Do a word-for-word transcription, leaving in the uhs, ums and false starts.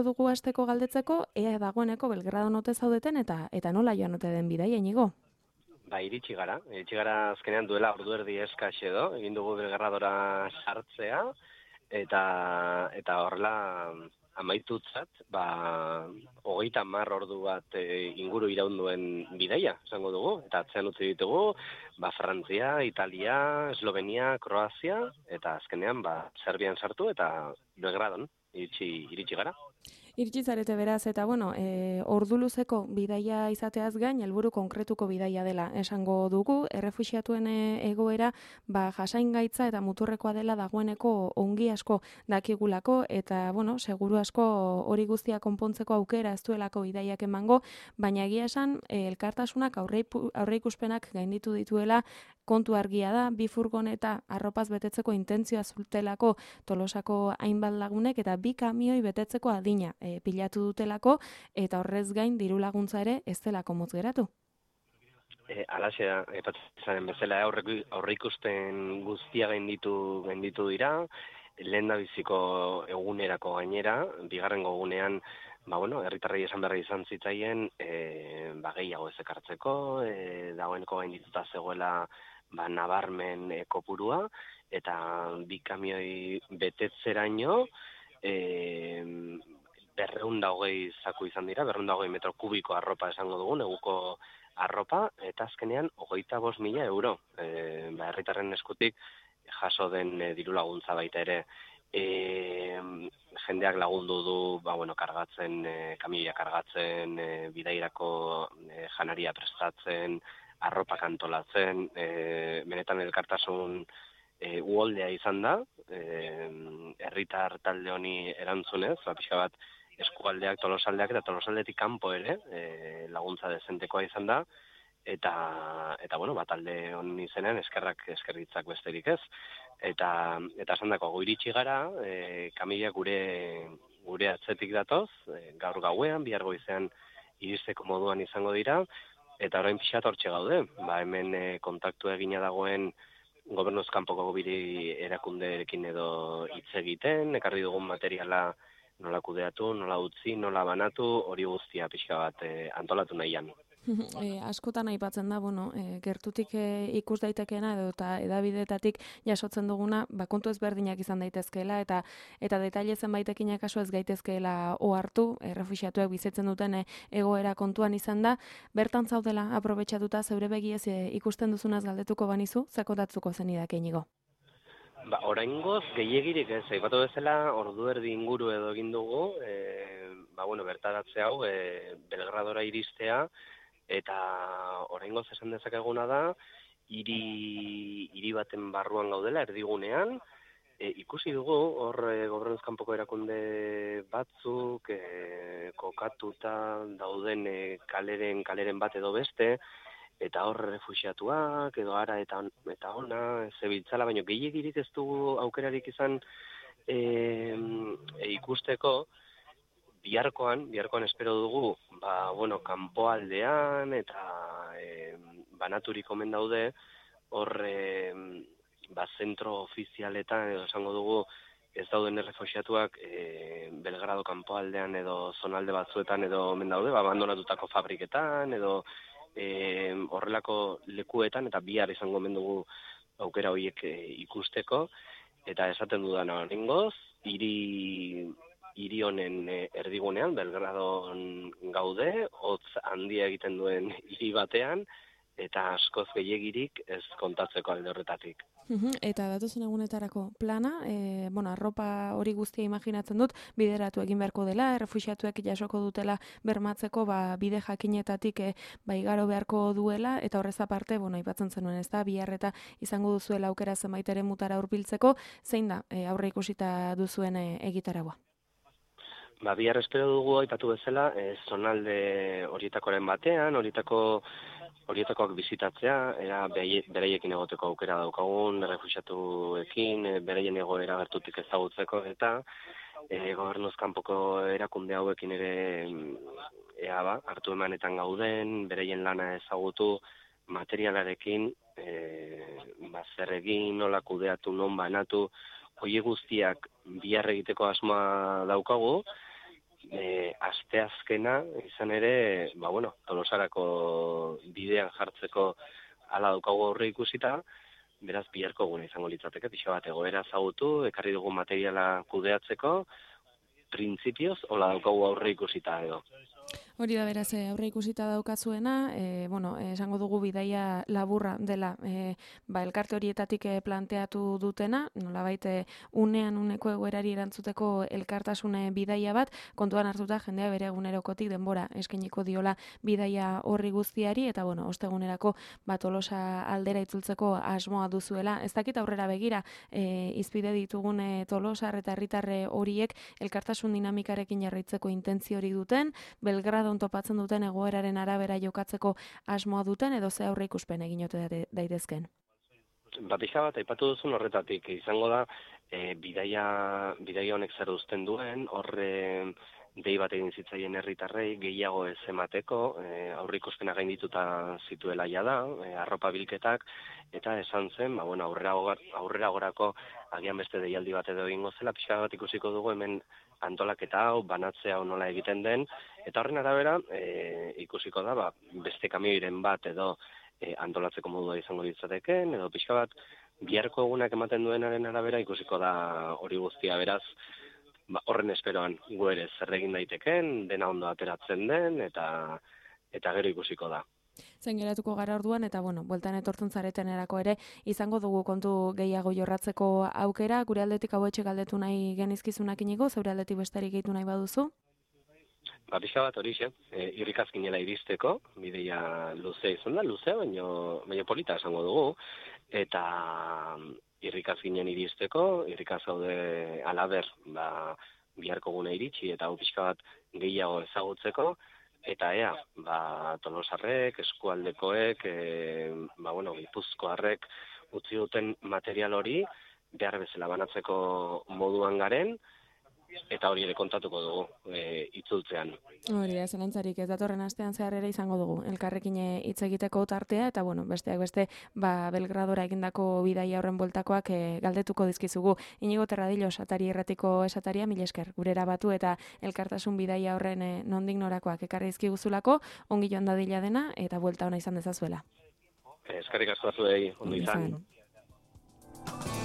dugu hasteko galdetzeko, ea dagoeneko Belgradon ote zaudeten eta eta nola joan ote den bidaia, Iñigo? Ba, iritsi gara. Iritsi gara azkenean duela ordu erdi eskas edo, egin dugu Belgradora sartzea, eta eta horrela amaitutzat, ba, hogeita hamar ordu bat e, inguru iraun duen bidaia, esango dugu, eta atzean utzi ditugu, ba, Frantzia, Italia, Eslovenia, Kroazia, eta azkenean, ba, Serbian sartu, eta Belgradon iritsi, iritsi gara. Iritsi zarete beraz, eta bueno, e, ordu luzeko bidaia izateaz gain, helburu konkretuko bidaia dela esango dugu, errefuxiatuen egoera, ba, jasaingaitza eta muturrekoa dela dagoeneko ongi asko dakigulako, eta, bueno, seguru asko hori guztia konpontzeko aukera ez duelako bidaiak emango, baina egia esan, e, elkartasunak aurreikuspenak gainditu dituela, kontu argia da, bi furgoneta arropaz betetzeko intentzioa zutelako Tolosako hainbat lagunek, eta bi kamioi betetzeko adina e, pilatu dutelako, eta horrez gain diru laguntza ere ez delako motz geratu. E, alaxe da, epatzen bezala aurreikuspen guztia gainditu, gainditu dira, lehen da biziko egunerako gainera, bigarrengo egunean, ba, bueno, herritarrei esan berri izan zitzaien, e, ba, gehiago ez ekartzeko, e, dagoeneko gaindituta zegoela, ba, nabarmen e, kopurua, eta bi kamioi betetzeraino, e, berreun da hogei zaku izan dira, berreun da hogei metro kubiko arropa esango dugu, neguko arropa, eta azkenean hogeita bost mila euro. E, ba, herritarren eskutik jaso den e, diru laguntza baita ere, e, jendeak lagundu du, ba, bueno, kargatzen, e, kamioia kargatzen, e, bidairako e, janaria prestatzen, arropak antolatzen, e, benetan elkartasun e, uholdea izan da, herritar talde honi erantzunez, ba, pixka bat eskualdeak, tolosaldeak eta tolosaldetik kanpo ere, e, laguntza dezentekoa izan da, eta, eta bueno, bat talde honi izenean eskerrak eskerritzak besterik ez. Eta, eta esan dako, iritsi gara, e, kamila gure, gure atzetik datoz, e, gaur gauean, bihar goizean iristeko moduan izango dira, eta orain pixat hortxe gaude, ba, hemen e, kontaktua egina dagoen gobernuz kanpoko biri erakundeekin edo hitz egiten, ekarri dugun materiala nola kudeatu, nola utzi, nola banatu, hori guztia pixka bat e, antolatu nahian. E, askotan aipatzen da, bueno, e, gertutik e, ikus daitekeena edo eta edabidetatik jasotzen duguna, ba, kontu ezberdinak izan daitezkeela eta eta detaile zenbaitekin kasu ez gaitezkeela ohartu, errefuxiatuak bizitzen duten e, egoera kontuan izan da, bertan zaudela aprobetxatuta zeure begiez e, ikusten duzunaz galdetuko banizu, zakotatzuko zenidak Iñigo? Ba, oraingoz gehiagirik ez, aipatu bezala ordu erdi inguru edo egin dugu, e, ba, bueno, bertaratze hau, e, Belgradora iristea, eta oraingoz esan dezakeguna da, hiri hiri baten barruan gaudela, erdigunean, e, ikusi dugu, hor e, gobernuz kanpoko erakunde batzuk, e, kokatuta dauden e, kaleren, kaleren bat edo beste, eta hor refuxiatuak, edo ara eta, eta ona, zebiltzala, baina gehiagirik ez dugu aukerarik izan e, e, ikusteko, biharkoan, biharkoan espero dugu, ba, bueno, kanpoaldean eta e, banaturik omen daude, hor e, ba, zentro ofizialetan, edo esango dugu, ez dauden errefuxiatuak e, Belgrado kanpoaldean edo zonalde batzuetan edo omen daude, ba, abandonatutako fabriketan, edo e, horrelako lekuetan, eta bihar izango omen dugu aukera horiek e, ikusteko, eta esaten dudan oraingoz, hiri hiri honen erdigunean, Belgradon gaude, hotz handia egiten duen hiri batean, eta askoz gehiagirik ez kontatzeko alde horretatik. Eta datozen egunetarako plana, e, bueno, arropa hori guztia imaginatzen dut, bideratu egin beharko dela, errefuxiatuek jasoko dutela bermatzeko, ba, bide jakinetatik e, ba, igaro beharko duela, eta horrez aparte, bueno, aipatzen zenuen, ez da, biharreta izango duzuela aukera zenbait ere mutara hurbiltzeko, zein da, e, aurre ikusita duzuen e, egitaragua? Ba, bihar espero dugu aipatu bezala, e, zonalde horietakoren batean, horietako horietakoak bizitatzea, era beraiekin egoteko aukera daukagun, errefuxiatuekin, e, beraien egoera gertutik ezagutzeko, eta e, gobernuz kanpoko erakunde hauekin ere ea ba, hartu emanetan gauden, beraien lana ezagutu, materialarekin, e, ba, zer egin, nola kudeatu, non banatu, hori guztiak bihar egiteko asmoa daukagu, e, asteazkena izan ere, ba bueno, Tolosarako bidean jartzeko hala daukagu aurre ikusita, beraz biharko eguna izango litzateke, pixa bat egoera ezagutu, ekarri dugu materiala kudeatzeko, printzipioz, hola daukagu aurre ikusita edo. Hori da beraz aurre ikusita daukazuena, e, bueno, esango dugu bidaia laburra dela, e, ba, elkarte horietatik planteatu dutena, nolabait unean uneko egoerari erantzuteko elkartasune bidaia bat, kontuan hartuta jendea bere egunerokotik denbora eskainiko diola bidaia horri guztiari, eta bueno, ostegunerako ba, Tolosa aldera itzultzeko asmoa duzuela. Ez dakit aurrera begira, e, izpide ditugun e, Tolosar eta herritarre horiek elkartasun dinamikarekin jarraitzeko intentzio hori duten, Belgradon topatzen duten egoeraren arabera jokatzeko asmoa duten edo ze aurre ikuspen egin ote daitezken? Ba, pixa bat, aipatu duzun horretatik, izango da, e, bidaia, bidaia honek zer uzten duen, horre dei bat egin zitzaien herritarrei gehiago ez emateko, e, aurre ikuspena gaindituta zituela ja da, e, arropa bilketak, eta esan zen, ba, bueno, aurrera, aurrera gorako agian beste deialdi bat edo egingo zela, pixa bat ikusiko dugu hemen antolaketa hau, banatzea hau nola egiten den, eta horren arabera e, ikusiko da, ba, beste kamioiren bat edo e, antolatzeko modua izango litzateken, edo pixka bat biharko egunak ematen duenaren arabera ikusiko da hori guztia, beraz, ba, horren esperoan gu ere zer egin daiteken, dena ondo ateratzen den, eta eta gero ikusiko da. Zen geratuko gara orduan, eta bueno, bueltan etortzen zareten erako ere, izango dugu kontu gehiago jorratzeko aukera, gure aldetik hau etxe galdetu nahi genizkizunak inigo, zeure aldetik besterik gehitu nahi baduzu? Ba, pixka bat hori xe, e, irrikazkinela iristeko, bideia luzea izan da, luzea, baino, baino polita esango dugu, eta irrikazkinen iristeko, irrikaz haude alaber, ba, biharko gune iritsi, eta hau pixka bat gehiago ezagutzeko, eta ea, ba, Tolosarrek, eskualdekoek, e, ba, bueno, Gipuzkoarrek utzi duten material hori, behar bezala banatzeko moduan garen, eta hori ere kontatuko dugu e, itzultzean. Hori da, zelantzarik ez datorren astean zehar ere izango dugu. Elkarrekin hitz egiteko tartea, eta bueno, besteak beste, ba, Belgradora egindako bidaia horren bueltakoak e, galdetuko dizkizugu. Inigo Terradillo, esatari erratiko esataria, mil esker, gurera batu eta elkartasun bidaia horren e, nondik norakoak ekarri dizkiguzulako, ongi joan dadila dena, eta buelta ona izan dezazuela. Eskerrik asko zuei, ondo izan.